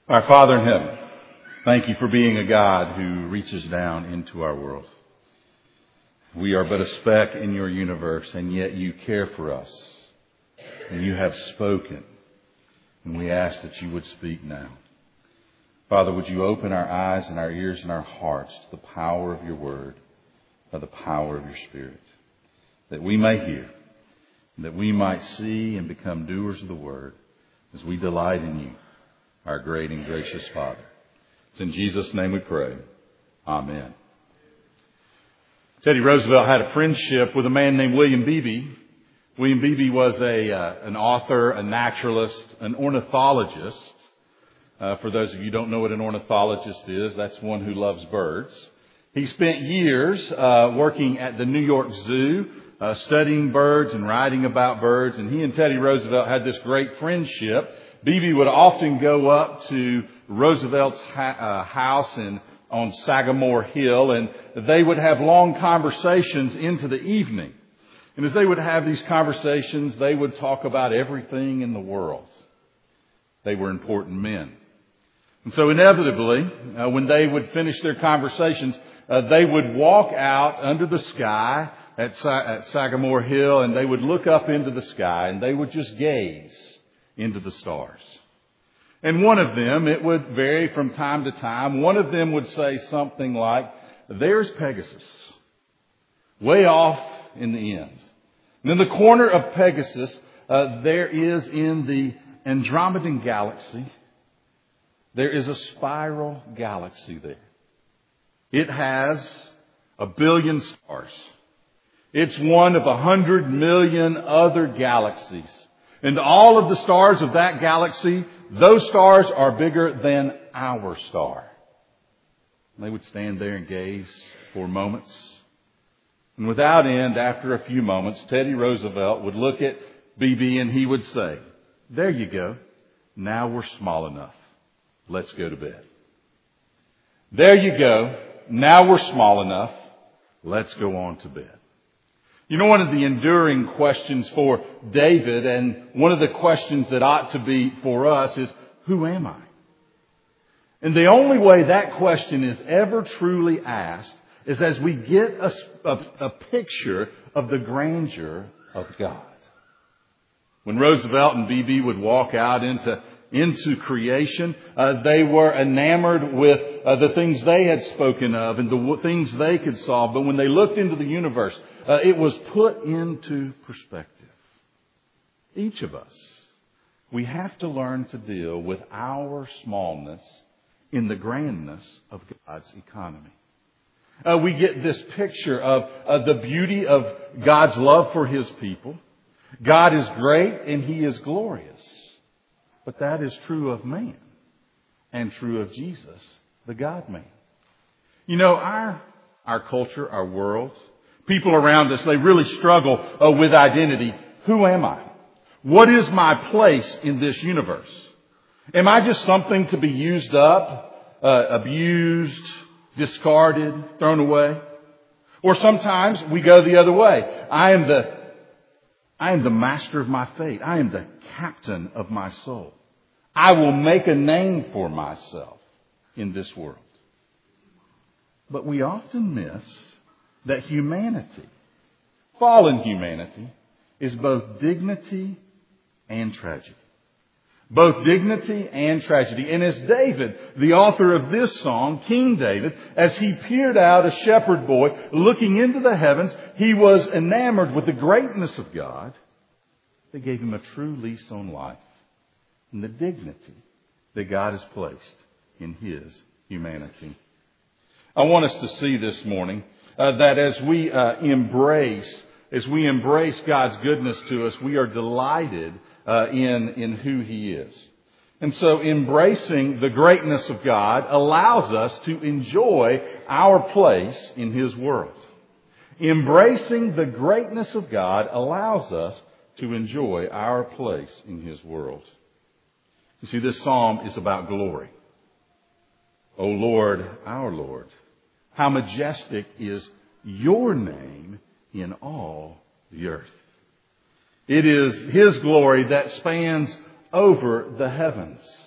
Our Father in heaven, thank you for being a God who reaches down into our world. We are but a speck in your universe, and yet you care for us. And you have spoken. And we ask that you would speak now. Father, would you open our eyes and our ears and our hearts to the power of your word, by the power of your Spirit, that we may hear, and that we might see and become doers of the word as we delight in you, our great and gracious Father. It's in Jesus' name we pray. Amen. Teddy Roosevelt had a friendship with a man named William Beebe. William Beebe was an author, a naturalist, an ornithologist. For those of you who don't know what an ornithologist is, that's one who loves birds. He spent years working at the New York Zoo, studying birds and writing about birds. And he and Teddy Roosevelt had this great friendship. Beebe would often go up to Roosevelt's house on Sagamore Hill, and they would have long conversations into the evening. And as they would have these conversations, they would talk about everything in the world. They were important men. And so inevitably, when they would finish their conversations, they would walk out under the sky at Sagamore Hill, and they would look up into the sky, and they would just gaze into the stars. And one of them, it would vary from time to time, one of them would say something like, "There's Pegasus, way off in the end. And in the corner of Pegasus, there is in the Andromedan galaxy, there is a spiral galaxy there. It has 1 billion stars. It's one of 100 million other galaxies. And all of the stars of that galaxy, those stars are bigger than our star." And they would stand there and gaze for moments. And without end, after a few moments, Teddy Roosevelt would look at Beebe and he would say, "There you go. Now we're small enough. Let's go to bed. There you go. Now we're small enough. Let's go on to bed." You know, one of the enduring questions for David, and one of the questions that ought to be for us, is, who am I? And the only way that question is ever truly asked is as we get a picture of the grandeur of God. When Roosevelt and Beebe would walk out into creation, they were enamored with the things they had spoken of and the things they could solve. But when they looked into the universe, it was put into perspective. Each of us, we have to learn to deal with our smallness in the grandness of God's economy. We get this picture of the beauty of God's love for His people. God is great and He is glorious. But that is true of man and true of Jesus, the God-man. You know, our culture, our world, people around us, they really struggle with identity. Who am I? What is my place in this universe? Am I just something to be used up, abused, discarded, thrown away? Or sometimes we go the other way. I am the master of my fate. I am the captain of my soul. I will make a name for myself in this world. But we often miss that humanity, fallen humanity, is both dignity and tragedy. Both dignity and tragedy. And as David, the author of this song, King David, as he peered out, a shepherd boy, looking into the heavens, he was enamored with the greatness of God that gave him a true lease on life and the dignity that God has placed in His humanity. I want us to see this morning that as we embrace God's goodness to us, we are delighted in who He is. And so embracing the greatness of God allows us to enjoy our place in His world. Embracing the greatness of God allows us to enjoy our place in His world. You see, this psalm is about glory. O Lord, our Lord, how majestic is your name in all the earth. It is His glory that spans over the heavens.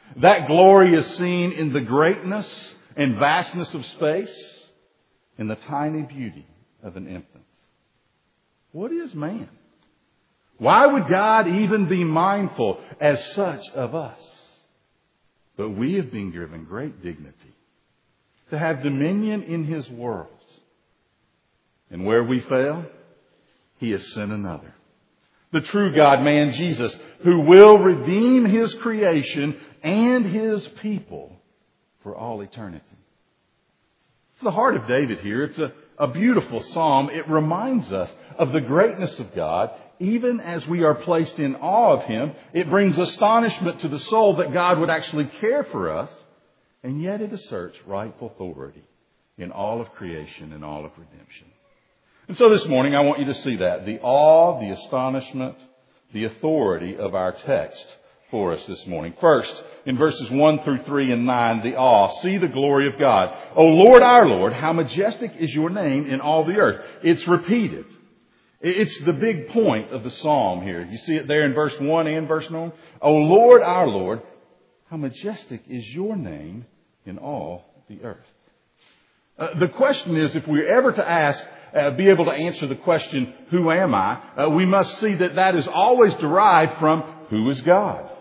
That glory is seen in the greatness and vastness of space, in the tiny beauty of an infant. What is man? Why would God even be mindful as such of us? But we have been given great dignity to have dominion in His world. And where we fail, He has sent another. The true God-man, Jesus, who will redeem His creation and His people for all eternity. It's the heart of David here. It's a beautiful psalm. It reminds us of the greatness of God, even as we are placed in awe of Him. It brings astonishment to the soul that God would actually care for us, and yet it asserts rightful authority in all of creation and all of redemption. And so this morning I want you to see that. The awe, the astonishment, the authority of our text for us this morning. First, in verses 1 through 3 and 9, the awe. See the glory of God. O Lord, our Lord, how majestic is your name in all the earth. It's repeated. It's the big point of the psalm here. You see it there in verse 1 and verse 9. O Lord, our Lord, how majestic is your name in all the earth. The question is, if we're ever to be able to answer the question, who am I? We must see that is always derived from who is God.